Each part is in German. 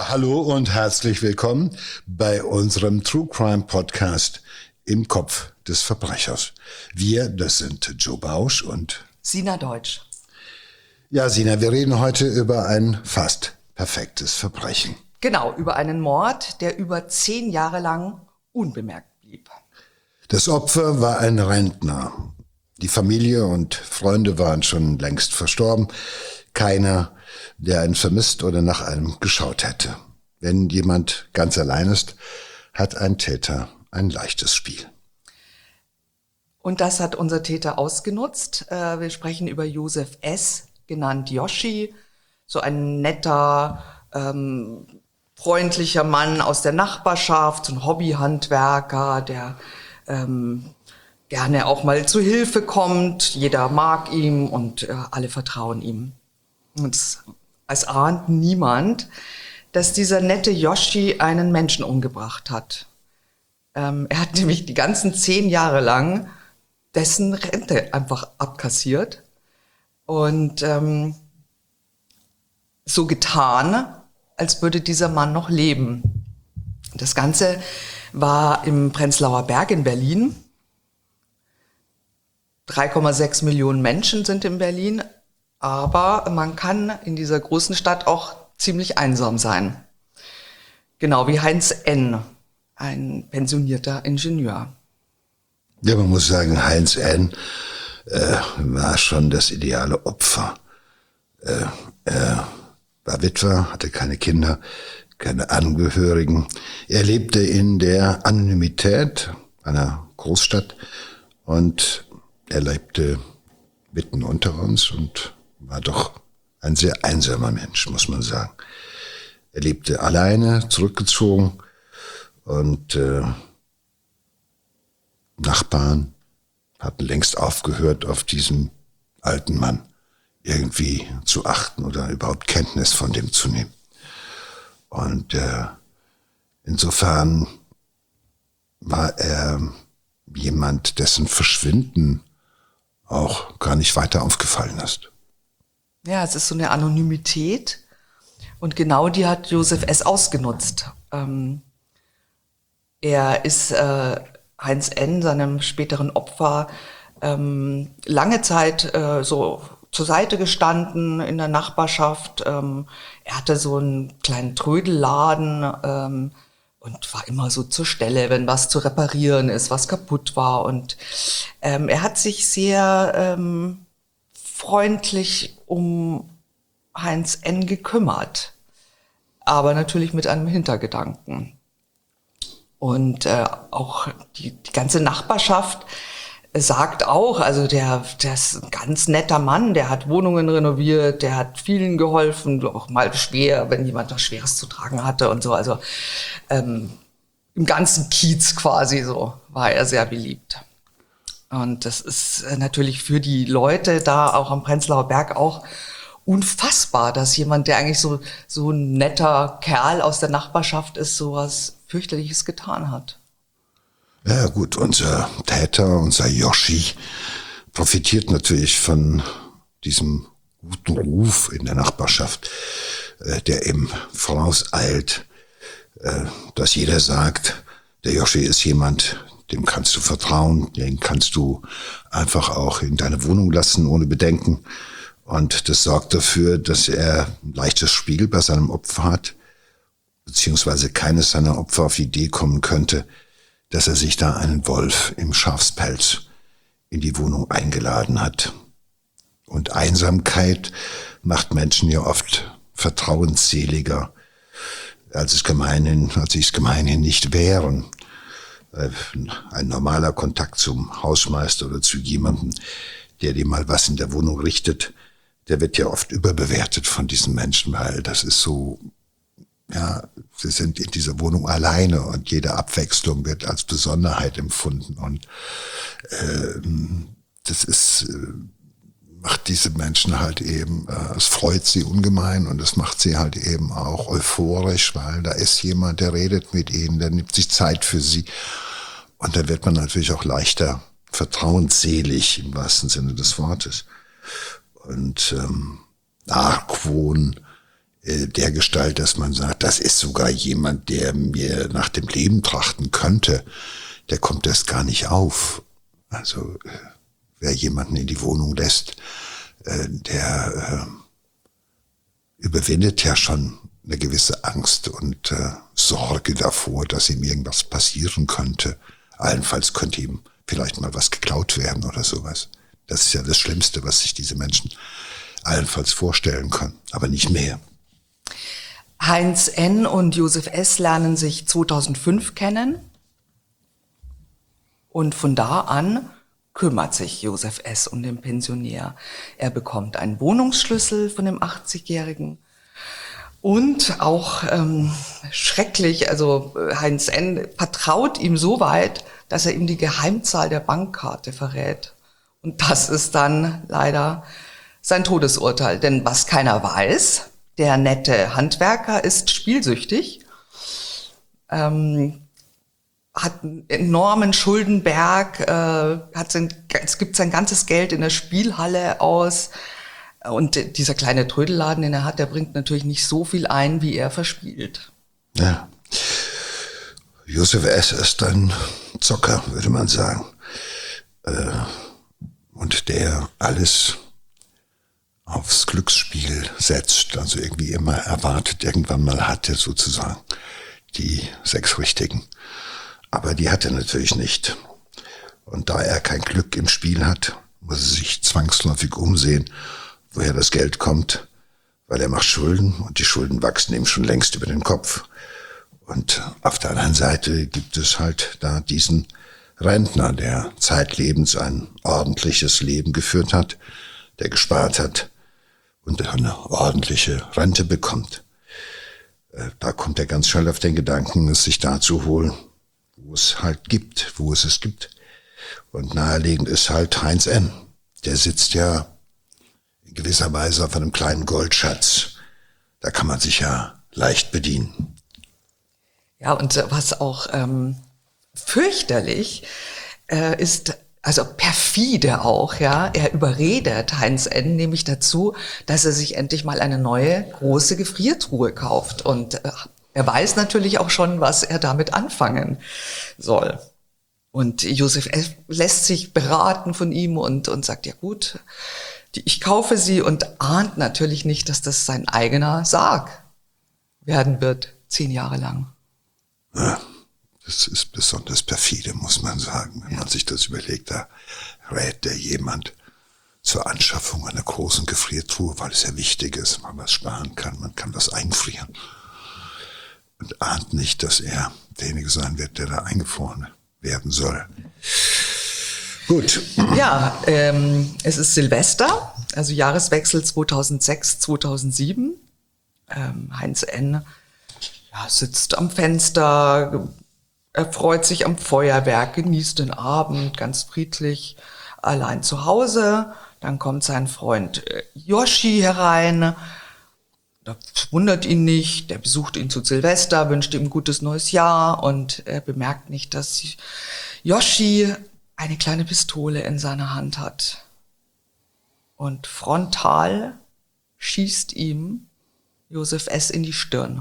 Ja, hallo und herzlich willkommen bei unserem True Crime Podcast Im Kopf des Verbrechers. Wir, das sind Joe Bausch und Sina Deutsch. Ja, Sina, wir reden heute über ein fast perfektes Verbrechen. Genau, über einen Mord, der über 10 Jahre lang unbemerkt blieb. Das Opfer war ein Rentner. Die Familie und Freunde waren schon längst verstorben. Keiner, der einen vermisst oder nach einem geschaut hätte. Wenn jemand ganz allein ist, hat ein Täter ein leichtes Spiel. Und das hat unser Täter ausgenutzt. Wir sprechen über Josef S., genannt Yoshi, so ein netter, freundlicher Mann aus der Nachbarschaft, so ein Hobbyhandwerker, der gerne auch mal zu Hilfe kommt. Jeder mag ihn und alle vertrauen ihm. Und es ahnt niemand, dass dieser nette Yoshi einen Menschen umgebracht hat. Er hat nämlich die ganzen 10 Jahre lang dessen Rente einfach abkassiert und so getan, als würde dieser Mann noch leben. Das Ganze war im Prenzlauer Berg in Berlin. 3,6 Millionen Menschen sind in Berlin, aber man kann in dieser großen Stadt auch ziemlich einsam sein. Genau wie Heinz N., ein pensionierter Ingenieur. Ja, man muss sagen, Heinz N. War schon das ideale Opfer. Er war Witwer, hatte keine Kinder, keine Angehörigen. Er lebte in der Anonymität einer Großstadt und er lebte mitten unter uns und war doch ein sehr einsamer Mensch, muss man sagen. Er lebte alleine, zurückgezogen und Nachbarn hatten längst aufgehört, auf diesen alten Mann irgendwie zu achten oder überhaupt Kenntnis von dem zu nehmen. Und insofern war er jemand, dessen Verschwinden auch gar nicht weiter aufgefallen ist. Ja, es ist so eine Anonymität und genau die hat Josef S. ausgenutzt. Er ist Heinz N., seinem späteren Opfer, lange Zeit so zur Seite gestanden in der Nachbarschaft. Er hatte so einen kleinen Trödelladen und war immer so zur Stelle, wenn was zu reparieren ist, was kaputt war. Und er hat sich sehr freundlich um Heinz N. gekümmert, aber natürlich mit einem Hintergedanken. Und auch die ganze Nachbarschaft sagt auch, also der ist ein ganz netter Mann, der hat Wohnungen renoviert, der hat vielen geholfen, auch mal schwer, wenn jemand was Schweres zu tragen hatte und so. Also im ganzen Kiez quasi so war er sehr beliebt. Und das ist natürlich für die Leute da auch am Prenzlauer Berg auch unfassbar, dass jemand, der eigentlich so ein netter Kerl aus der Nachbarschaft ist, sowas fürchterliches getan hat. Ja gut, unser Täter, unser Yoshi, profitiert natürlich von diesem guten Ruf in der Nachbarschaft, der ihm vorauseilt, dass jeder sagt, der Yoshi ist jemand, dem kannst du vertrauen, den kannst du einfach auch in deine Wohnung lassen, ohne Bedenken. Und das sorgt dafür, dass er ein leichtes Spiel bei seinem Opfer hat, beziehungsweise keines seiner Opfer auf die Idee kommen könnte, dass er sich da einen Wolf im Schafspelz in die Wohnung eingeladen hat. Und Einsamkeit macht Menschen ja oft vertrauensseliger, als sie es gemeinhin nicht wären. Ein normaler Kontakt zum Hausmeister oder zu jemandem, der dir mal was in der Wohnung richtet, der wird ja oft überbewertet von diesen Menschen, weil das ist so, ja, sie sind in dieser Wohnung alleine und jede Abwechslung wird als Besonderheit empfunden und das ist, macht diese Menschen halt eben, es freut sie ungemein und es macht sie halt eben auch euphorisch, weil da ist jemand, der redet mit ihnen, der nimmt sich Zeit für sie und dann wird man natürlich auch leichter vertrauensselig im wahrsten Sinne des Wortes. Und Argwohn dergestalt, dass man sagt, das ist sogar jemand, der mir nach dem Leben trachten könnte, der kommt erst gar nicht auf. Also wer jemanden in die Wohnung lässt, der überwindet ja schon eine gewisse Angst und Sorge davor, dass ihm irgendwas passieren könnte. Allenfalls könnte ihm vielleicht mal was geklaut werden oder sowas. Das ist ja das Schlimmste, was sich diese Menschen allenfalls vorstellen können, aber nicht mehr. Heinz N. und Josef S. lernen sich 2005 kennen und von da an kümmert sich Josef S. um den Pensionär. Er bekommt einen Wohnungsschlüssel von dem 80-Jährigen und auch schrecklich, also Heinz N. vertraut ihm so weit, dass er ihm die Geheimzahl der Bankkarte verrät. Und das ist dann leider sein Todesurteil. Denn was keiner weiß, der nette Handwerker ist spielsüchtig, hat einen enormen Schuldenberg, gibt sein ganzes Geld in der Spielhalle aus. Und dieser kleine Trödelladen, den er hat, der bringt natürlich nicht so viel ein, wie er verspielt. Ja. Josef S. ist ein Zocker, würde man sagen. Und der alles aufs Glücksspiel setzt, also irgendwie immer erwartet, irgendwann mal hat er sozusagen die 6 Richtigen. Aber die hat er natürlich nicht. Und da er kein Glück im Spiel hat, muss er sich zwangsläufig umsehen, woher das Geld kommt, weil er macht Schulden und die Schulden wachsen ihm schon längst über den Kopf. Und auf der anderen Seite gibt es halt da diesen Rentner, der zeitlebens ein ordentliches Leben geführt hat, der gespart hat und eine ordentliche Rente bekommt. Da kommt er ganz schnell auf den Gedanken, es sich da zu holen, wo es halt gibt, wo es es gibt. Und naheliegend ist halt Heinz N. Der sitzt ja in gewisser Weise auf einem kleinen Goldschatz. Da kann man sich ja leicht bedienen. Ja, und was auch fürchterlich ist, also perfide auch, ja. Er überredet Heinz N. nämlich dazu, dass er sich endlich mal eine neue große Gefriertruhe kauft. Und er weiß natürlich auch schon, was er damit anfangen soll. Und Josef F. lässt sich beraten von ihm und sagt, ja gut, ich kaufe sie, und ahnt natürlich nicht, dass das sein eigener Sarg werden wird, 10 Jahre lang. Ja. Das ist besonders perfide, muss man sagen, wenn man sich das überlegt. Da rät der jemand zur Anschaffung einer großen Gefriertruhe, weil es ja wichtig ist, man was sparen kann, man kann das einfrieren. Und ahnt nicht, dass er derjenige sein wird, der da eingefroren werden soll. Gut. Ja, es ist Silvester, also Jahreswechsel 2006/2007. Heinz N. Sitzt am Fenster, er freut sich am Feuerwerk, genießt den Abend ganz friedlich, allein zu Hause. Dann kommt sein Freund Yoshi herein. Das wundert ihn nicht. Der besucht ihn zu Silvester, wünscht ihm ein gutes neues Jahr, und er bemerkt nicht, dass Yoshi eine kleine Pistole in seiner Hand hat. Und frontal schießt ihm Josef S. in die Stirn.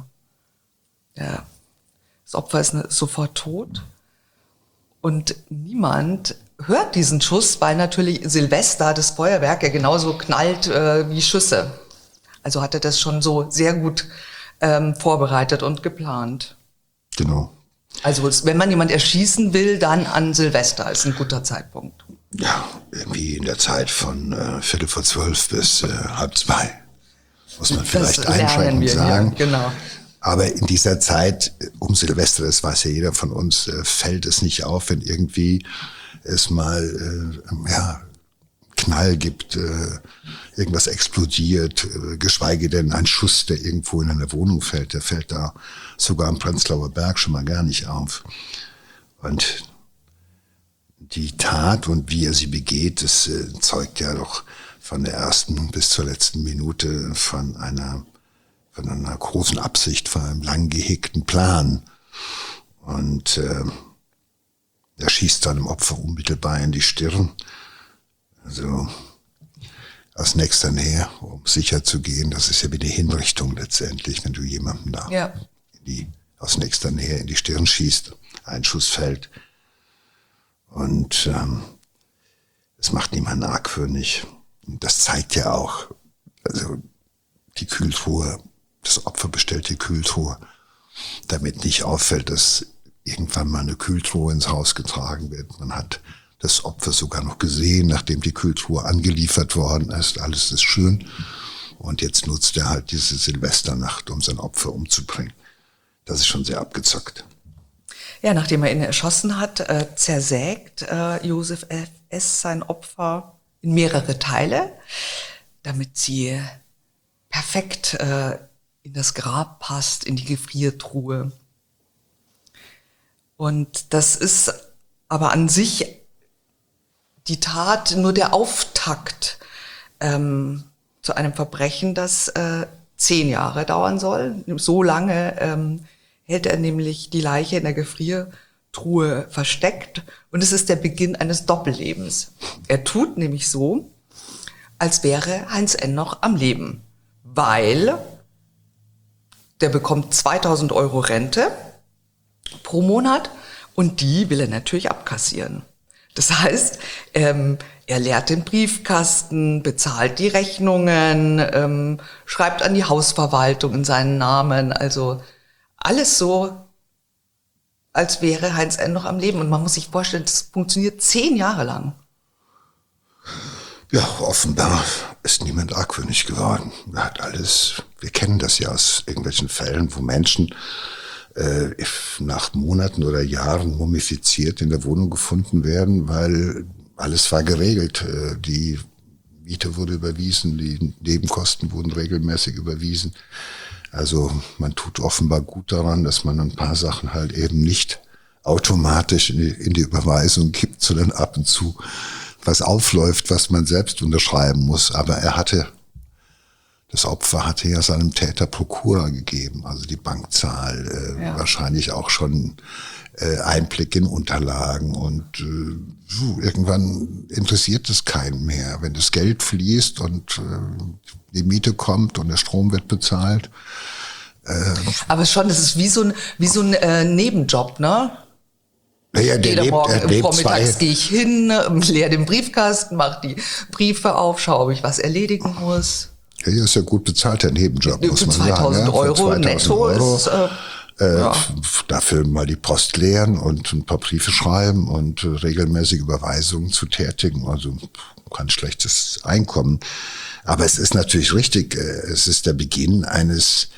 Das Opfer ist sofort tot. Und niemand hört diesen Schuss, weil natürlich Silvester, das Feuerwerk, ja genauso knallt wie Schüsse. Also hat er das schon so sehr gut vorbereitet und geplant. Genau. Also wenn man jemand erschießen will, dann an Silvester ist ein guter Zeitpunkt. Ja, irgendwie in der Zeit von 11:45 bis 1:30. Muss man vielleicht einschränkend sagen. Hier, genau. Aber in dieser Zeit um Silvester, das weiß ja jeder von uns, fällt es nicht auf, wenn irgendwie es mal Knall gibt, irgendwas explodiert, geschweige denn ein Schuss, der irgendwo in einer Wohnung fällt, der fällt da sogar am Prenzlauer Berg schon mal gar nicht auf. Und die Tat und wie er sie begeht, das zeugt ja doch von der ersten bis zur letzten Minute von einer großen Absicht, von einem lang gehegten Plan. Und er schießt seinem Opfer unmittelbar in die Stirn. Also aus nächster Nähe, um sicher zu gehen. Das ist ja wie die Hinrichtung letztendlich, wenn du jemanden da aus nächster Nähe in die Stirn schießt, ein Schuss fällt. Und es macht niemanden argwöhnig. Und das zeigt ja auch, also die Kühltruhe, das Opfer bestellt die Kühltruhe, damit nicht auffällt, dass irgendwann mal eine Kühltruhe ins Haus getragen wird. Man hat das Opfer sogar noch gesehen, nachdem die Kühltruhe angeliefert worden ist. Alles ist schön. Und jetzt nutzt er halt diese Silvesternacht, um sein Opfer umzubringen. Das ist schon sehr abgezockt. Ja, nachdem er ihn erschossen hat, zersägt Josef S. sein Opfer in mehrere Teile, damit sie perfekt in das Grab passt, in die Gefriertruhe. Und das ist aber an sich die Tat nur der Auftakt zu einem Verbrechen, das 10 Jahre dauern soll. So lange hält er nämlich die Leiche in der Gefriertruhe versteckt. Und es ist der Beginn eines Doppellebens. Er tut nämlich so, als wäre Heinz N. noch am Leben. Weil der bekommt 2.000 € Rente pro Monat und die will er natürlich abkassieren. Das heißt, er leert den Briefkasten, bezahlt die Rechnungen, schreibt an die Hausverwaltung in seinen Namen, also alles so, als wäre Heinz N. noch am Leben. Und man muss sich vorstellen, das funktioniert 10 Jahre lang. Ja, offenbar ist niemand argwöhnig geworden. Er hat alles, wir kennen das ja aus irgendwelchen Fällen, wo Menschen nach Monaten oder Jahren mumifiziert in der Wohnung gefunden werden, weil alles war geregelt. Die Miete wurde überwiesen, die Nebenkosten wurden regelmäßig überwiesen. Also man tut offenbar gut daran, dass man ein paar Sachen halt eben nicht automatisch in die Überweisung gibt, sondern ab und zu was aufläuft, was man selbst unterschreiben muss. Aber das Opfer hatte ja seinem Täter Prokura gegeben, also die Bankzahl, wahrscheinlich auch schon Einblick in Unterlagen. Und irgendwann interessiert es keinen mehr. Wenn das Geld fließt und die Miete kommt und der Strom wird bezahlt. Aber schon, das ist wie so ein Nebenjob, ne? Naja, Jeder Morgen vormittags gehe ich hin, leere den Briefkasten, mache die Briefe auf, schaue, ob ich was erledigen muss. Ja, ist ja gut bezahlter Nebenjob, muss man sagen. 2.000 € netto ist... Dafür mal die Post leeren und ein paar Briefe schreiben und regelmäßige Überweisungen zu tätigen. Also kein schlechtes Einkommen. Aber es ist natürlich richtig, es ist der Beginn eines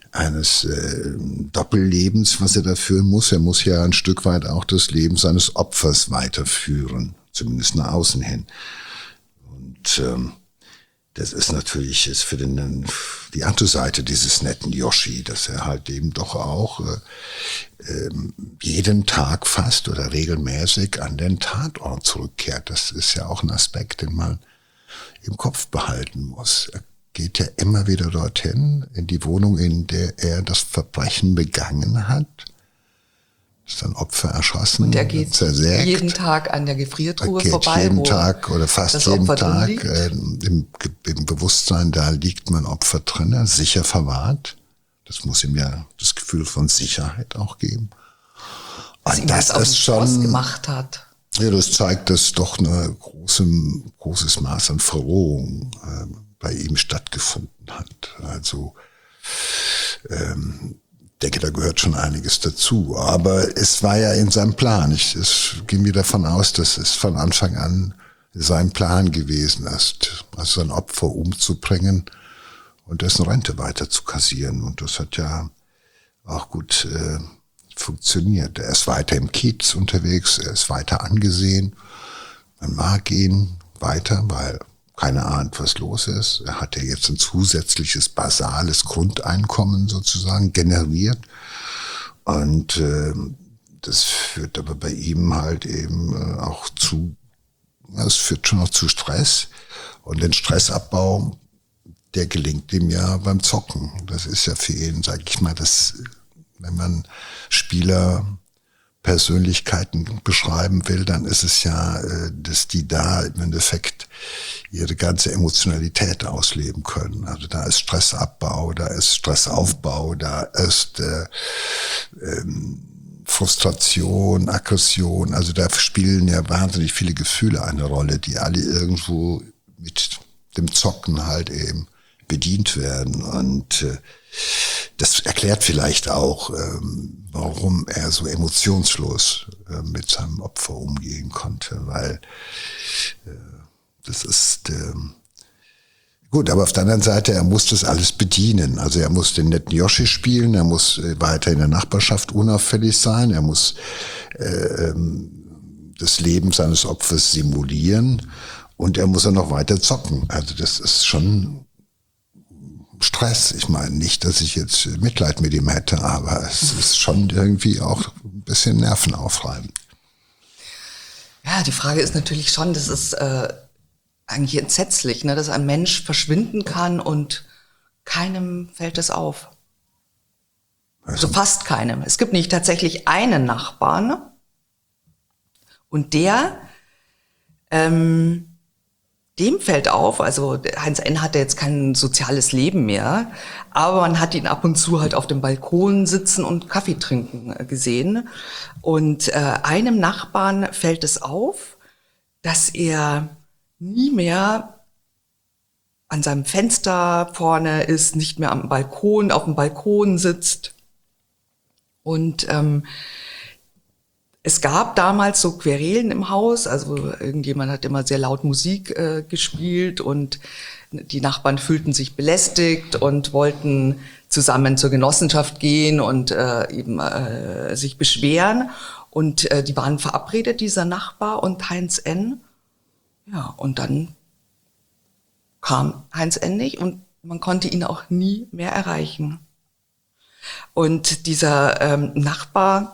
Doppellebens, was er da führen muss. Er muss ja ein Stück weit auch das Leben seines Opfers weiterführen, zumindest nach außen hin. Und das ist natürlich für die andere Seite dieses netten Yoshi, dass er halt eben doch auch jeden Tag fast oder regelmäßig an den Tatort zurückkehrt. Das ist ja auch ein Aspekt, den man im Kopf behalten muss. Er geht ja immer wieder dorthin, in die Wohnung, in der er das Verbrechen begangen hat. Sein Opfer erschossen, und er geht zersägt. Jeden Tag an der Gefriertruhe geht vorbei. Jeden Tag oder fast jeden Tag im Bewusstsein, da liegt mein Opfer drin, sicher verwahrt. Das muss ihm ja das Gefühl von Sicherheit auch geben. Und das ist schon gemacht hat. Ja, das zeigt, dass doch ein großes Maß an Verrohung bei ihm stattgefunden hat. Also denke, da gehört schon einiges dazu. Aber es war ja in seinem Plan. Es ging mir davon aus, dass es von Anfang an sein Plan gewesen ist, also sein Opfer umzubringen und dessen Rente weiter zu kassieren. Und das hat ja auch gut funktioniert. Er ist weiter im Kiez unterwegs, er ist weiter angesehen. Man mag ihn weiter, weil keiner ahnt, was los ist. Er hat ja jetzt ein zusätzliches basales Grundeinkommen sozusagen generiert. Und das führt aber bei ihm halt eben auch es führt schon auch zu Stress. Und den Stressabbau, der gelingt ihm ja beim Zocken. Das ist ja für ihn, sag ich mal, wenn man Spielerpersönlichkeiten beschreiben will, dann ist es ja, dass die da im Endeffekt ihre ganze Emotionalität ausleben können. Also da ist Stressabbau, da ist Stressaufbau, da ist Frustration, Aggression. Also da spielen ja wahnsinnig viele Gefühle eine Rolle, die alle irgendwo mit dem Zocken halt eben bedient werden. Und das erklärt vielleicht auch, warum er so emotionslos mit seinem Opfer umgehen konnte, weil das ist gut, aber auf der anderen Seite, er muss das alles bedienen. Also er muss den netten Yoshi spielen, er muss weiter in der Nachbarschaft unauffällig sein, er muss das Leben seines Opfers simulieren und er muss auch noch weiter zocken. Also das ist schon Stress. Ich meine nicht, dass ich jetzt Mitleid mit ihm hätte, aber es ist schon irgendwie auch ein bisschen nervenaufreibend. Ja, die Frage ist natürlich schon, das ist eigentlich entsetzlich, ne, dass ein Mensch verschwinden kann und keinem fällt es auf. Also fast keinem. Es gibt nicht tatsächlich einen Nachbarn und der, dem fällt auf, also Heinz N. hatte jetzt kein soziales Leben mehr, aber man hat ihn ab und zu halt auf dem Balkon sitzen und Kaffee trinken gesehen. Und einem Nachbarn fällt es auf, dass er nie mehr an seinem Fenster vorne ist, nicht mehr am Balkon, auf dem Balkon sitzt. Und es gab damals so Querelen im Haus, also irgendjemand hat immer sehr laut Musik gespielt und die Nachbarn fühlten sich belästigt und wollten zusammen zur Genossenschaft gehen und eben sich beschweren. Und die waren verabredet, dieser Nachbar und Heinz N. Ja, und dann kam Heinz N. nicht und man konnte ihn auch nie mehr erreichen. Und dieser Nachbar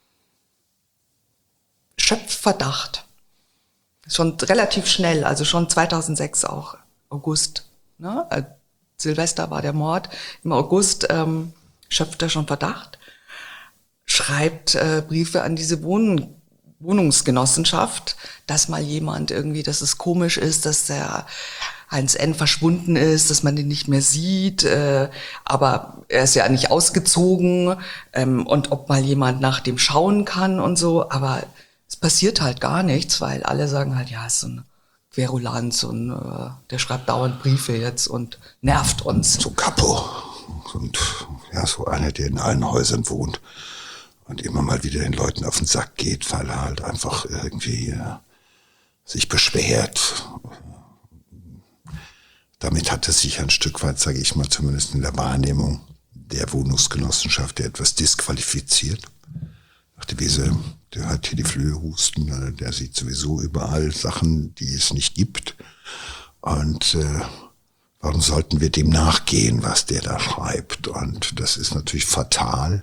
schöpft Verdacht. Schon relativ schnell, also schon 2006 auch, August. Ne? Silvester war der Mord. Im August schöpft er schon Verdacht, schreibt Briefe an diese Wohnungsgenossenschaft, dass mal jemand irgendwie, dass es komisch ist, dass der Heinz N. verschwunden ist, dass man den nicht mehr sieht, aber er ist ja nicht ausgezogen und ob mal jemand nach dem schauen kann und so, aber es passiert halt gar nichts, weil alle sagen halt, ja, ist so ein Querulanz und der schreibt dauernd Briefe jetzt und nervt uns. So Capo. Und ja, so einer, der in allen Häusern wohnt und immer mal wieder den Leuten auf den Sack geht, weil er halt einfach irgendwie sich beschwert. Damit hat er sich ein Stück weit, sage ich mal, zumindest in der Wahrnehmung der Wohnungsgenossenschaft etwas disqualifiziert. Nach der Wiese, der hat hier die Flöhe husten, der sieht sowieso überall Sachen, die es nicht gibt. Und warum sollten wir dem nachgehen, was der da schreibt? Und das ist natürlich fatal.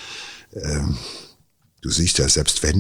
Du siehst ja, selbst wenn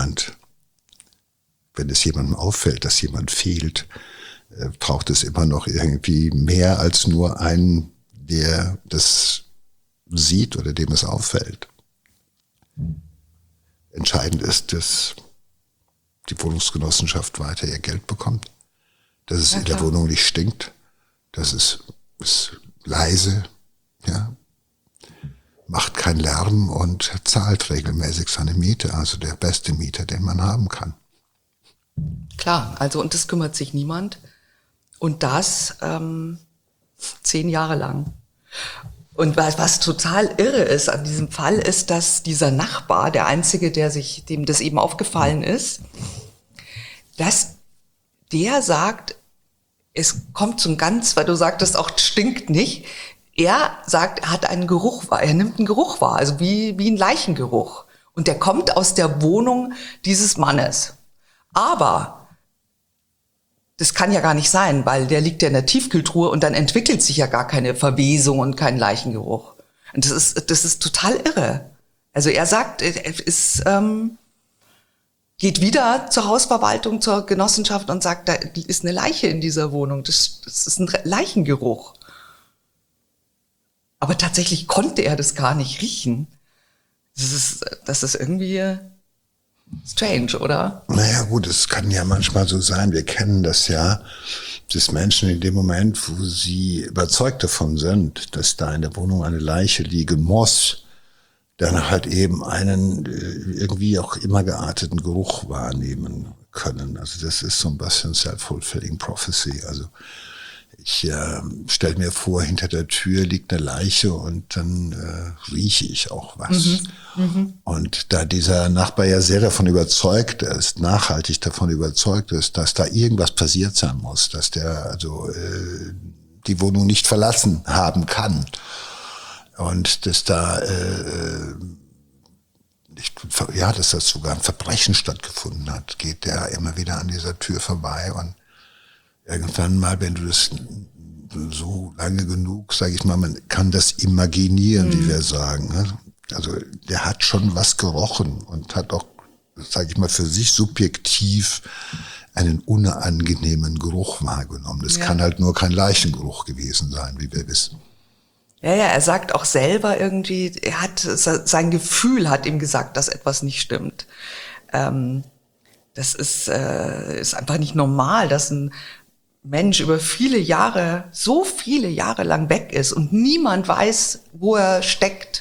es jemandem auffällt, dass jemand fehlt, braucht es immer noch irgendwie mehr als nur einen, der das sieht oder dem es auffällt. Entscheidend ist, dass die Wohnungsgenossenschaft weiter ihr Geld bekommt, dass es in der Wohnung nicht stinkt, dass es ist leise, ja, macht keinen Lärm und zahlt regelmäßig seine Miete, also der beste Mieter, den man haben kann. Klar, also und das kümmert sich niemand. Und das 10 Jahre lang. Und was total irre ist an diesem Fall, ist, dass dieser Nachbar, der Einzige, dem das eben aufgefallen ist, dass der sagt, es kommt so ein ganz, weil du sagtest auch, stinkt nicht. Er sagt, er hat einen Geruch wahr, er nimmt einen Geruch wahr, also wie ein Leichengeruch. Und der kommt aus der Wohnung dieses Mannes. Aber das kann ja gar nicht sein, weil der liegt ja in der Tiefkühltruhe und dann entwickelt sich ja gar keine Verwesung und kein Leichengeruch. Und das ist total irre. Also er sagt, es geht wieder zur Hausverwaltung, zur Genossenschaft und sagt, da ist eine Leiche in dieser Wohnung. Das ist ein Leichengeruch. Aber tatsächlich konnte er das gar nicht riechen. Das ist irgendwie strange, oder? Naja gut, es kann ja manchmal so sein, wir kennen das ja, dass Menschen in dem Moment, wo sie überzeugt davon sind, dass da in der Wohnung eine Leiche liegen muss, dann halt eben einen irgendwie auch immer gearteten Geruch wahrnehmen können. Also das ist so ein bisschen self-fulfilling prophecy. Also ich stelle mir vor, hinter der Tür liegt eine Leiche und dann rieche ich auch was. Und da dieser Nachbar ja sehr davon überzeugt ist, nachhaltig davon überzeugt ist, dass da irgendwas passiert sein muss, dass der also die Wohnung nicht verlassen haben kann und dass da dass das sogar ein Verbrechen stattgefunden hat, geht der immer wieder an dieser Tür vorbei und irgendwann mal, wenn du das so lange genug, sage ich mal, man kann das imaginieren, wie wir sagen. Ne? Also der hat schon was gerochen und hat auch, sage ich mal, für sich subjektiv einen unangenehmen Geruch wahrgenommen. Das kann halt nur kein Leichengeruch gewesen sein, wie wir wissen. Ja, er sagt auch selber irgendwie, sein Gefühl hat ihm gesagt, dass etwas nicht stimmt. Das ist einfach nicht normal, dass ein Mensch über so viele Jahre lang weg ist und niemand weiß, wo er steckt.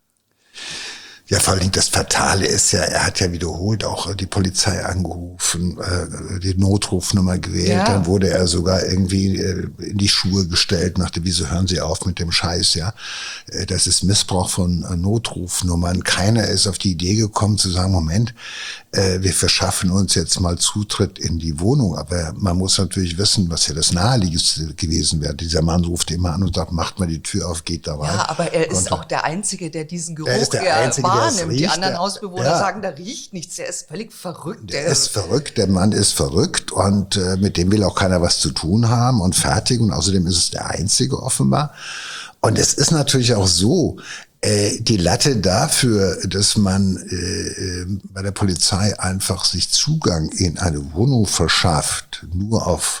Ja, vor allem das Fatale ist ja, er hat ja wiederholt auch die Polizei angerufen, die Notrufnummer gewählt, dann wurde er sogar irgendwie in die Schuhe gestellt, nach dem, wieso hören Sie auf mit dem Scheiß, ja. Das ist Missbrauch von Notrufnummern. Keiner ist auf die Idee gekommen zu sagen, Moment, wir verschaffen uns jetzt mal Zutritt in die Wohnung, aber man muss natürlich wissen, was ja das Naheliegendste gewesen wäre. Dieser Mann ruft immer an und sagt, macht mal die Tür auf, geht da rein. Ja, aber er ist auch der Einzige, der diesen Geruch wahrnimmt. Die anderen Hausbewohner sagen, da riecht nichts, der ist völlig verrückt. Der ist verrückt, der Mann ist verrückt und mit dem will auch keiner was zu tun haben und fertig und außerdem ist es der Einzige offenbar. Und es ist natürlich auch so, die Latte dafür, dass man bei der Polizei einfach sich Zugang in eine Wohnung verschafft, nur auf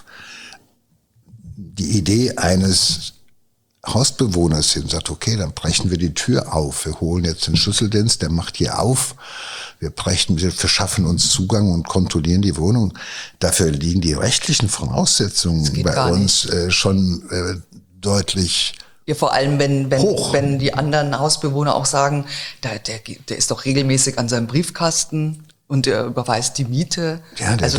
die Idee eines Hausbewohners hin, sagt, okay, dann brechen wir die Tür auf. Wir holen jetzt den Schlüsseldienst, der macht hier auf. Wir verschaffen uns Zugang und kontrollieren die Wohnung. Dafür liegen die rechtlichen Voraussetzungen bei uns schon deutlich. Ja, vor allem, wenn die anderen Hausbewohner auch sagen, der ist doch regelmäßig an seinem Briefkasten und er überweist die Miete. Ja, also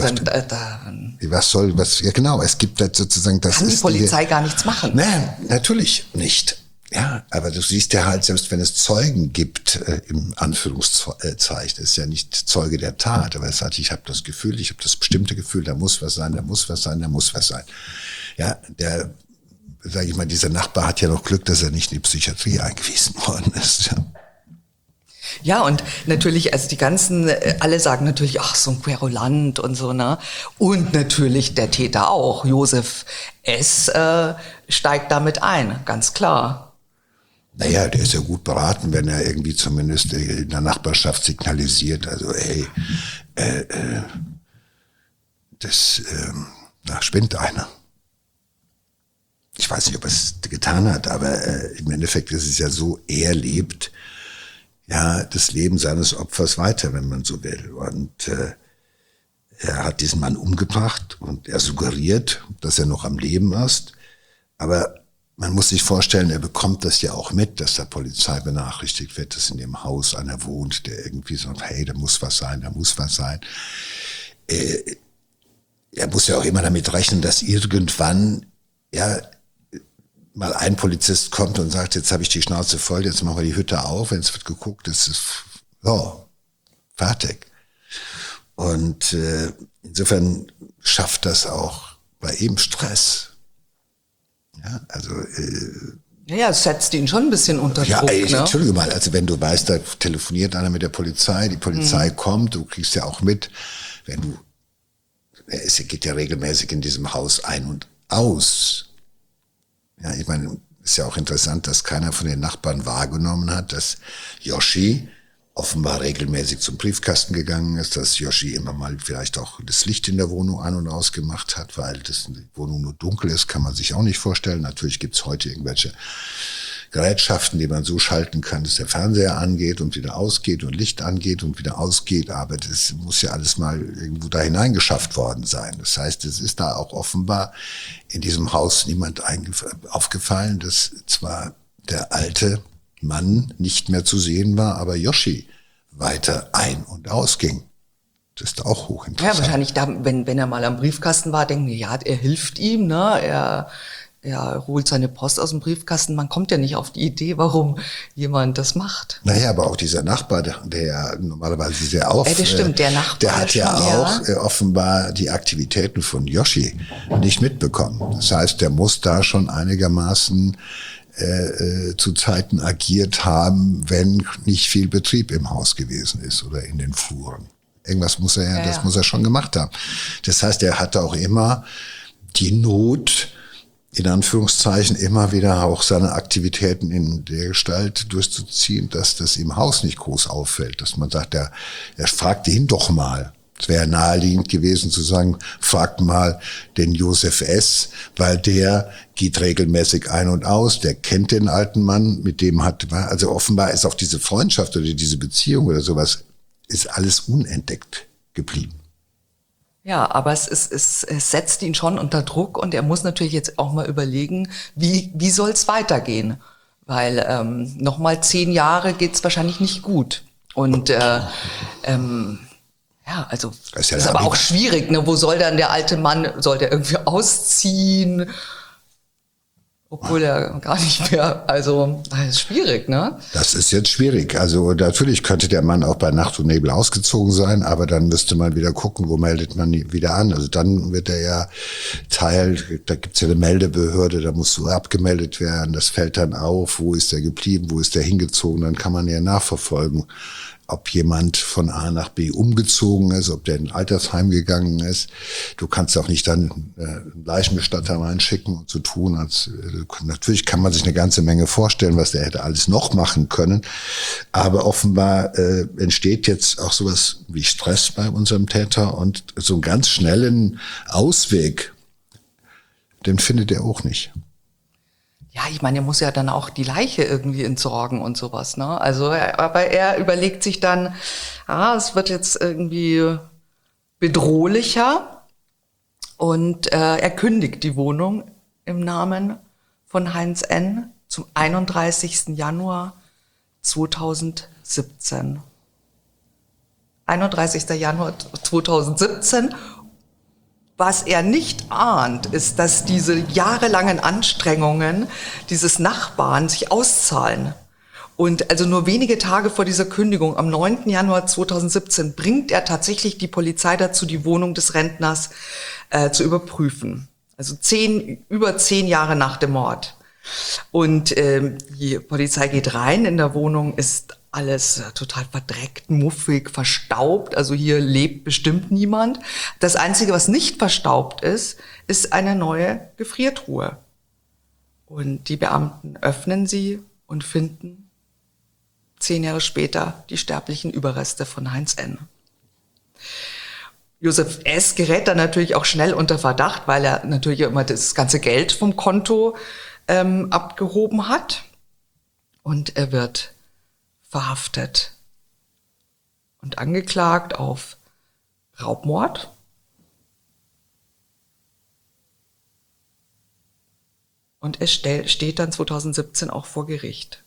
genau, es gibt halt sozusagen, das kann die Polizei gar nichts machen. Nein, natürlich nicht. Ja, aber du siehst ja halt, selbst wenn es Zeugen gibt, im Anführungszeichen, ist ja nicht Zeuge der Tat, aber es hat, ich habe das Gefühl, ich habe das bestimmte Gefühl, da muss was sein, da muss was sein, da muss was sein. Ja, sage ich mal, dieser Nachbar hat ja noch Glück, dass er nicht in die Psychiatrie eingewiesen worden ist. Ja. Ja, und natürlich, also alle sagen natürlich, ach, so ein Querulant und so, ne? Und natürlich der Täter auch, Josef S. Steigt damit ein, ganz klar. Naja, der ist ja gut beraten, wenn er irgendwie zumindest in der Nachbarschaft signalisiert, also da spinnt einer. Ich weiß nicht, ob er es getan hat, aber im Endeffekt ist es ja so, er lebt ja das Leben seines Opfers weiter, wenn man so will. Und er hat diesen Mann umgebracht und er suggeriert, dass er noch am Leben ist. Aber man muss sich vorstellen, er bekommt das ja auch mit, dass der Polizei benachrichtigt wird, dass in dem Haus einer wohnt, der irgendwie sagt, hey, da muss was sein, da muss was sein. Er muss ja auch immer damit rechnen, dass irgendwann mal ein Polizist kommt und sagt, jetzt habe ich die Schnauze voll, jetzt machen wir die Hütte auf, wenn es wird geguckt, es ist fertig. Und insofern schafft das auch bei ihm Stress. Ja, also ja, es setzt ihn schon ein bisschen unter Druck. Ja, Entschuldige mal, also wenn du weißt, da telefoniert einer mit der Polizei, die Polizei kommt, du kriegst ja auch mit, es geht ja regelmäßig in diesem Haus ein und aus. Ja, ich meine, ist ja auch interessant, dass keiner von den Nachbarn wahrgenommen hat, dass Yoshi offenbar regelmäßig zum Briefkasten gegangen ist, dass Yoshi immer mal vielleicht auch das Licht in der Wohnung an- und ausgemacht hat, weil die Wohnung nur dunkel ist, kann man sich auch nicht vorstellen. Natürlich gibt's heute irgendwelche Gerätschaften, die man so schalten kann, dass der Fernseher angeht und wieder ausgeht und Licht angeht und wieder ausgeht. Aber das muss ja alles mal irgendwo da hineingeschafft worden sein. Das heißt, es ist da auch offenbar in diesem Haus niemand aufgefallen, dass zwar der alte Mann nicht mehr zu sehen war, aber Yoshi weiter ein- und ausging. Das ist auch hochinteressant. Ja, wahrscheinlich, da, wenn er mal am Briefkasten war, denken die, ja, er hilft ihm, ne? Er holt seine Post aus dem Briefkasten. Man kommt ja nicht auf die Idee, warum jemand das macht. Naja, aber auch dieser Nachbar, der ja normalerweise sehr das stimmt, der Nachbar. der hat ja schon, auch offenbar die Aktivitäten von Yoshi nicht mitbekommen. Das heißt, der muss da schon einigermaßen zu Zeiten agiert haben, wenn nicht viel Betrieb im Haus gewesen ist oder in den Fluren. Irgendwas muss er das muss er schon gemacht haben. Das heißt, er hatte auch immer die Not, in Anführungszeichen, immer wieder auch seine Aktivitäten in der Gestalt durchzuziehen, dass das im Haus nicht groß auffällt. Dass man sagt, er fragte ihn doch mal. Es wäre naheliegend gewesen zu sagen, fragt mal den Josef S., weil der geht regelmäßig ein und aus, der kennt den alten Mann, mit dem also offenbar ist auch diese Freundschaft oder diese Beziehung oder sowas, ist alles unentdeckt geblieben. Ja, aber es setzt ihn schon unter Druck und er muss natürlich jetzt auch mal überlegen, wie soll es weitergehen? Weil nochmal 10 Jahre geht's wahrscheinlich nicht gut. Und ja, also das ist aber auch schwierig, ne? Wo soll dann der alte Mann, soll der irgendwie ausziehen? Obwohl er gar nicht mehr, also das ist schwierig, ne? Das ist jetzt schwierig. Also natürlich könnte der Mann auch bei Nacht und Nebel ausgezogen sein, aber dann müsste man wieder gucken, wo meldet man ihn wieder an. Also dann wird er ja Teil, da gibt's ja eine Meldebehörde, da muss so abgemeldet werden, das fällt dann auf, wo ist er geblieben, wo ist er hingezogen, dann kann man ja nachverfolgen, ob jemand von A nach B umgezogen ist, ob der in ein Altersheim gegangen ist. Du kannst auch nicht dann einen Leichenbestatter reinschicken und so tun, als natürlich kann man sich eine ganze Menge vorstellen, was der hätte alles noch machen können. Aber offenbar entsteht jetzt auch sowas wie Stress bei unserem Täter und so einen ganz schnellen Ausweg, den findet er auch nicht. Ja, ich meine, er muss ja dann auch die Leiche irgendwie entsorgen und sowas, ne? Also, aber er überlegt sich dann, es wird jetzt irgendwie bedrohlicher und er kündigt die Wohnung im Namen von Heinz N. zum 31. Januar 2017. 31. Januar 2017. Was er nicht ahnt, ist, dass diese jahrelangen Anstrengungen dieses Nachbarn sich auszahlen. Und also nur wenige Tage vor dieser Kündigung, am 9. Januar 2017, bringt er tatsächlich die Polizei dazu, die Wohnung des Rentners zu überprüfen. Also über 10 Jahre nach dem Mord. Und die Polizei geht rein, in der Wohnung ist alles total verdreckt, muffig, verstaubt. Also hier lebt bestimmt niemand. Das Einzige, was nicht verstaubt ist eine neue Gefriertruhe. Und die Beamten öffnen sie und finden 10 Jahre später die sterblichen Überreste von Heinz N. Josef S. gerät dann natürlich auch schnell unter Verdacht, weil er natürlich immer das ganze Geld vom Konto abgehoben hat. Und er wird verhaftet und angeklagt auf Raubmord, und er steht dann 2017 auch vor Gericht.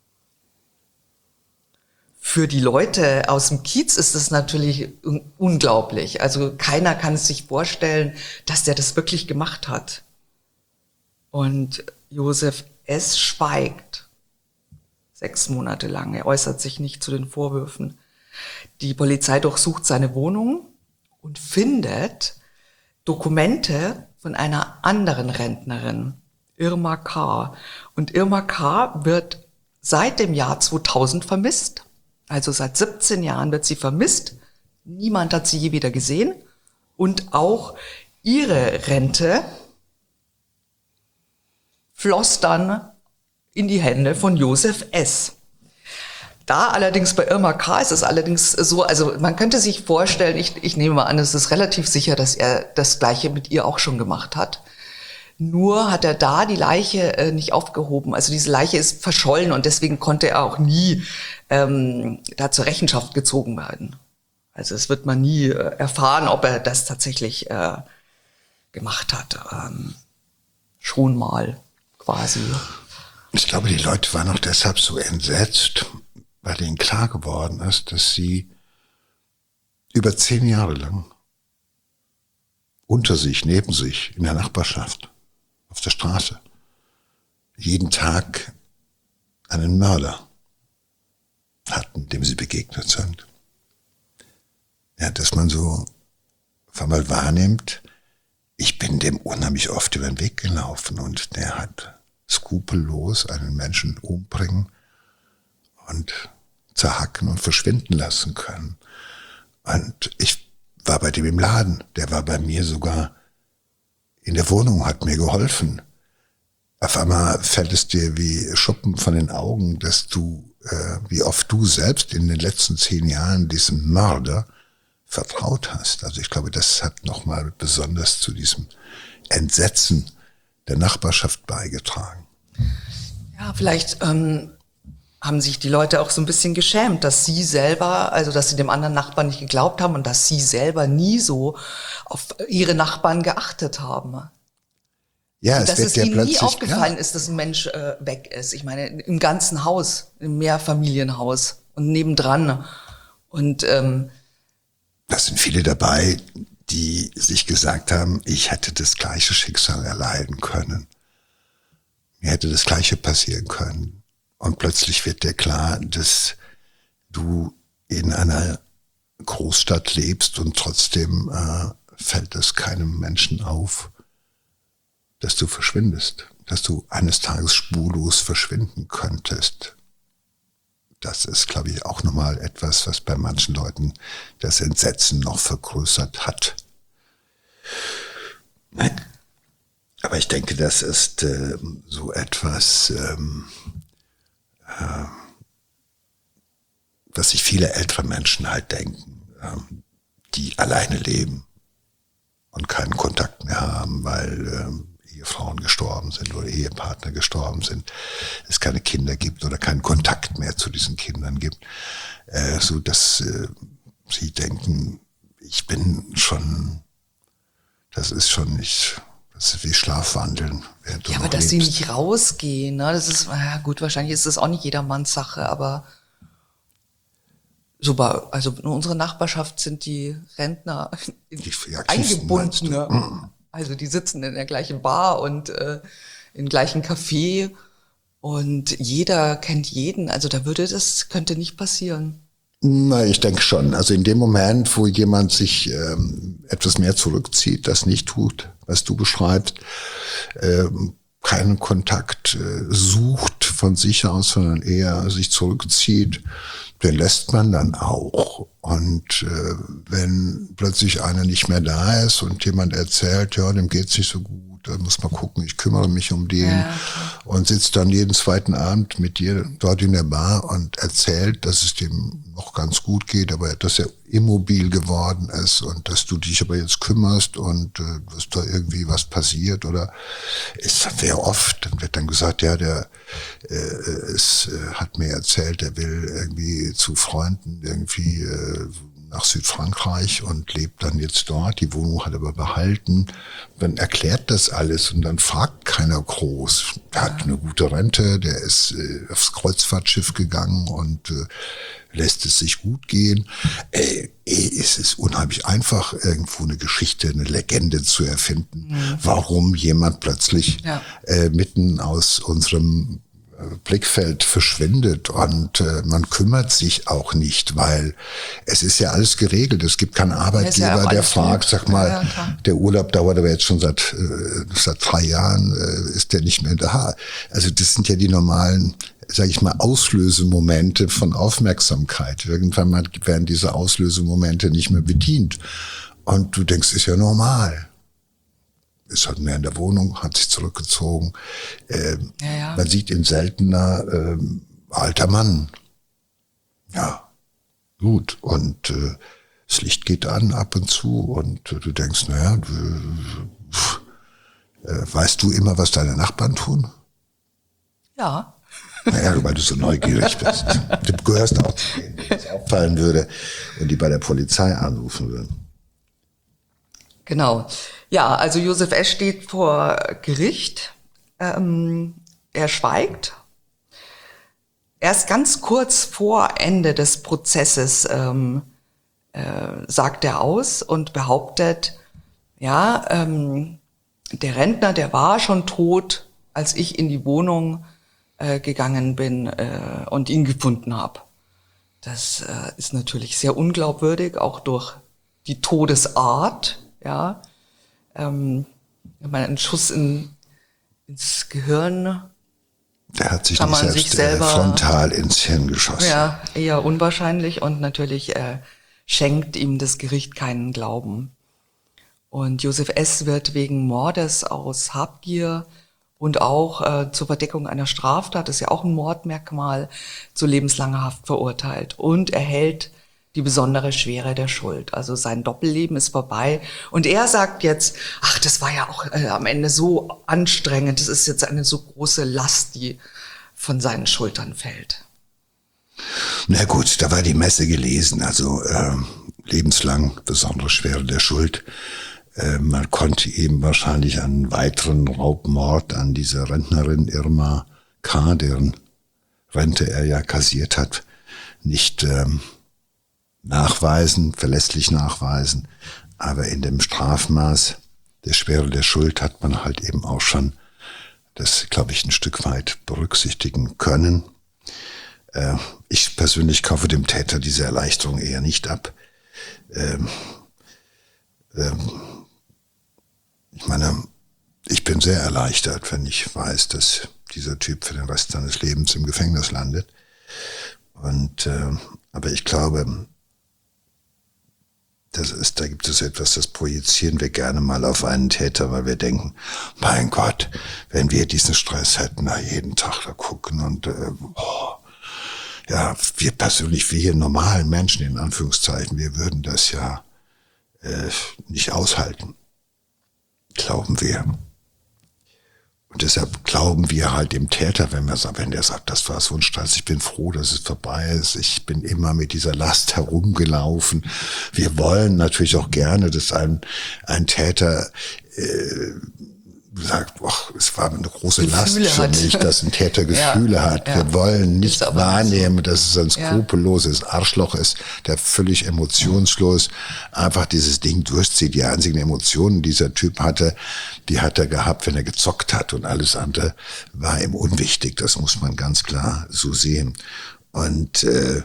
Für die Leute aus dem Kiez ist das natürlich unglaublich. Also keiner kann es sich vorstellen, dass der das wirklich gemacht hat. Und Josef S. schweigt 6 Monate lang. Er äußert sich nicht zu den Vorwürfen. Die Polizei durchsucht seine Wohnung und findet Dokumente von einer anderen Rentnerin, Irma K. Und Irma K. wird seit dem Jahr 2000 vermisst. Also seit 17 Jahren wird sie vermisst. Niemand hat sie je wieder gesehen. Und auch ihre Rente floss dann in die Hände von Josef S. Da allerdings bei Irma K. ist es allerdings so, also man könnte sich vorstellen, ich nehme mal an, es ist relativ sicher, dass er das Gleiche mit ihr auch schon gemacht hat. Nur hat er da die Leiche nicht aufgehoben. Also diese Leiche ist verschollen und deswegen konnte er auch nie da zur Rechenschaft gezogen werden. Also es wird man nie erfahren, ob er das tatsächlich gemacht hat. Schon mal quasi. Ich glaube, die Leute waren auch deshalb so entsetzt, weil ihnen klar geworden ist, dass sie über 10 Jahre lang unter sich, neben sich, in der Nachbarschaft, auf der Straße, jeden Tag einen Mörder hatten, dem sie begegnet sind. Ja, dass man so auf einmal wahrnimmt, ich bin dem unheimlich oft über den Weg gelaufen und der hat skrupellos einen Menschen umbringen und zerhacken und verschwinden lassen können. Und ich war bei dem im Laden, der war bei mir sogar in der Wohnung, hat mir geholfen. Auf einmal fällt es dir wie Schuppen von den Augen, dass du, wie oft du selbst in den letzten 10 Jahren diesem Mörder vertraut hast. Also ich glaube, das hat nochmal besonders zu diesem Entsetzen der Nachbarschaft beigetragen. Ja, vielleicht haben sich die Leute auch so ein bisschen geschämt, dass sie selber, also dass sie dem anderen Nachbarn nicht geglaubt haben und dass sie selber nie so auf ihre Nachbarn geachtet haben. Ja, dass es ja ihnen nie aufgefallen ist, dass ein Mensch weg ist. Ich meine, im ganzen Haus, im Mehrfamilienhaus und nebendran. Und das sind viele dabei, die sich gesagt haben, ich hätte das gleiche Schicksal erleiden können. Mir hätte das Gleiche passieren können. Und plötzlich wird dir klar, dass du in einer Großstadt lebst und trotzdem fällt es keinem Menschen auf, dass du verschwindest, dass du eines Tages spurlos verschwinden könntest. Das ist, glaube ich, auch nochmal etwas, was bei manchen Leuten das Entsetzen noch vergrößert hat. Aber ich denke, das ist so etwas, was sich viele ältere Menschen halt denken, die alleine leben und keinen Kontakt mehr haben, weil Ehefrauen gestorben sind oder Ehepartner gestorben sind, es keine Kinder gibt oder keinen Kontakt mehr zu diesen Kindern gibt, so dass sie denken, ich bin schon, das ist schon nicht, das ist wie Schlafwandeln. Ja, aber dass sie nicht rausgehen, ne? Das ist, ja gut, wahrscheinlich ist das auch nicht jedermanns Sache, aber super, also in unserer Nachbarschaft sind die Rentner eingebunden. Also die sitzen in der gleichen Bar und im gleichen Café und jeder kennt jeden. Also könnte nicht passieren. Na, ich denke schon. Also in dem Moment, wo jemand sich etwas mehr zurückzieht, das nicht tut, was du beschreibst, keinen Kontakt sucht von sich aus, sondern eher sich zurückzieht, den lässt man dann auch. Und wenn plötzlich einer nicht mehr da ist und jemand erzählt, ja, dem geht's nicht so gut, dann muss man gucken, ich kümmere mich um den. Ja, und sitzt dann jeden zweiten Abend mit dir dort in der Bar und erzählt, dass es dem noch ganz gut geht, aber dass er immobil geworden ist und dass du dich aber jetzt kümmerst und dass da irgendwie was passiert oder es wäre oft, dann wird dann gesagt, ja, der hat mir erzählt, er will irgendwie zu Freunden irgendwie nach Südfrankreich und lebt dann jetzt dort, die Wohnung hat er aber behalten. Dann erklärt das alles und dann fragt keiner groß. Der hat eine gute Rente, der ist aufs Kreuzfahrtschiff gegangen und lässt es sich gut gehen. Es ist unheimlich einfach, irgendwo eine Geschichte, eine Legende zu erfinden, warum jemand plötzlich mitten aus unserem Blickfeld verschwindet und man kümmert sich auch nicht, weil es ist ja alles geregelt. Es gibt keinen Arbeitgeber, der fragt, sag mal, der Urlaub dauert aber jetzt schon seit 3 Jahren, ist der nicht mehr da. Also das sind ja die normalen, sage ich mal, Auslösemomente von Aufmerksamkeit. Irgendwann mal werden diese Auslösemomente nicht mehr bedient. Und du denkst, ist ja normal. Ist halt mehr in der Wohnung, hat sich zurückgezogen. Man sieht ihn seltener, alter Mann. Ja, gut. Und das Licht geht an ab und zu und du denkst, naja, Weißt du immer, was deine Nachbarn tun? Ja. Naja, weil du so neugierig bist. Du gehörst auch zu denen, wenn es auffallen würde und die bei der Polizei anrufen würden. Genau. Ja, also Josef S. steht vor Gericht. Er schweigt. Erst ganz kurz vor Ende des Prozesses sagt er aus und behauptet, ja, der Rentner, der war schon tot, als ich in die Wohnung gegangen bin und ihn gefunden habe. Das ist natürlich sehr unglaubwürdig, auch durch die Todesart. Ja, ein Schuss ins Gehirn. Der hat sich nicht selbst frontal ins Hirn geschossen. Ja, eher unwahrscheinlich und natürlich schenkt ihm das Gericht keinen Glauben. Und Josef S. wird wegen Mordes aus Habgier und auch zur Verdeckung einer Straftat, das ist ja auch ein Mordmerkmal, zu lebenslanger Haft verurteilt und erhält die besondere Schwere der Schuld. Also sein Doppelleben ist vorbei. Und er sagt jetzt, ach, das war ja auch am Ende so anstrengend, das ist jetzt eine so große Last, die von seinen Schultern fällt. Na gut, da war die Messe gelesen, also lebenslang besondere Schwere der Schuld. Man konnte eben wahrscheinlich einen weiteren Raubmord an dieser Rentnerin Irma K., deren Rente er ja kassiert hat, nicht nachweisen, verlässlich nachweisen. Aber in dem Strafmaß der Schwere der Schuld hat man halt eben auch schon das, glaube ich, ein Stück weit berücksichtigen können. Ich persönlich kaufe dem Täter diese Erleichterung eher nicht ab. Ich meine, ich bin sehr erleichtert, wenn ich weiß, dass dieser Typ für den Rest seines Lebens im Gefängnis landet. Und aber ich glaube, da gibt es etwas, das projizieren wir gerne mal auf einen Täter, weil wir denken, mein Gott, wenn wir diesen Stress hätten, da jeden Tag da gucken und ja, wir persönlich, wir hier normalen Menschen in Anführungszeichen, wir würden das ja nicht aushalten, glauben wir. Und deshalb glauben wir halt dem Täter, wenn der sagt, das war so ein Stress, ich bin froh, dass es vorbei ist, ich bin immer mit dieser Last herumgelaufen. Wir wollen natürlich auch gerne, dass ein Täter sagt, es war eine große Last für mich, dass ein Täter Gefühle hat. Ja. Wir wollen nicht wahrnehmen, dass es ein skrupelloses Arschloch ist, der völlig emotionslos einfach dieses Ding durchzieht. Die einzigen Emotionen, die dieser Typ hatte, die hat er gehabt, wenn er gezockt hat, und alles andere war ihm unwichtig. Das muss man ganz klar so sehen. Und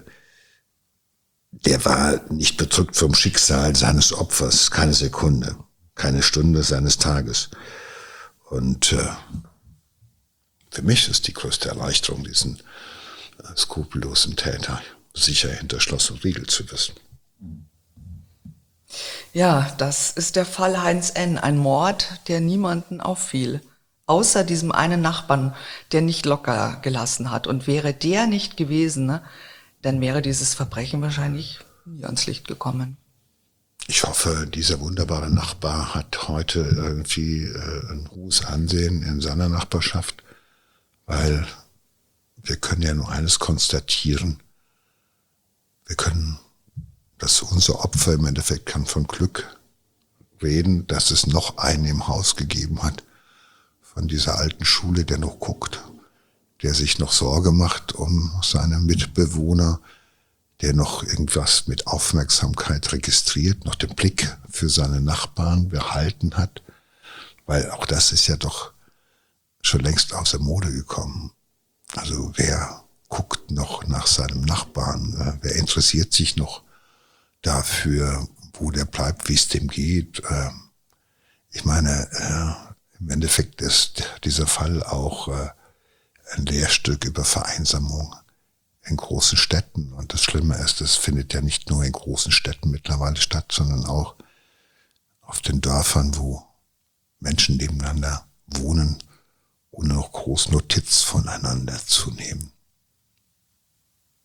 der war nicht bedrückt vom Schicksal seines Opfers, keine Sekunde, keine Stunde seines Tages. Und für mich ist die größte Erleichterung, diesen skrupellosen Täter sicher hinter Schloss und Riegel zu wissen. Ja, das ist der Fall Heinz N., ein Mord, der niemanden auffiel, außer diesem einen Nachbarn, der nicht locker gelassen hat. Und wäre der nicht gewesen, ne, dann wäre dieses Verbrechen wahrscheinlich nie ans Licht gekommen. Ich hoffe, dieser wunderbare Nachbar hat heute irgendwie ein hohes Ansehen in seiner Nachbarschaft, weil wir können ja nur eines konstatieren. Wir können, dass unser Opfer im Endeffekt kann von Glück reden, dass es noch einen im Haus gegeben hat von dieser alten Schule, der noch guckt, der sich noch Sorge macht um seine Mitbewohner, der noch irgendwas mit Aufmerksamkeit registriert, noch den Blick für seine Nachbarn behalten hat, weil auch das ist ja doch schon längst aus der Mode gekommen. Also wer guckt noch nach seinem Nachbarn, wer interessiert sich noch dafür, wo der bleibt, wie es dem geht. Ich meine, im Endeffekt ist dieser Fall auch ein Lehrstück über Vereinsamung in großen Städten. Und das Schlimme ist, es findet ja nicht nur in großen Städten mittlerweile statt, sondern auch auf den Dörfern, wo Menschen nebeneinander wohnen, ohne noch groß Notiz voneinander zu nehmen.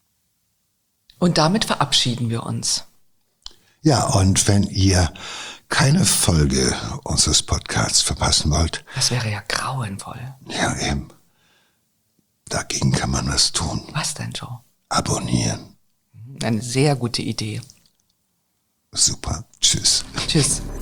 Und damit verabschieden wir uns. Ja, und wenn ihr keine Folge unseres Podcasts verpassen wollt. Das wäre ja grauenvoll. Ja, eben. Dagegen kann man was tun. Was denn, Joe? Abonnieren. Eine sehr gute Idee. Super. Tschüss. Tschüss.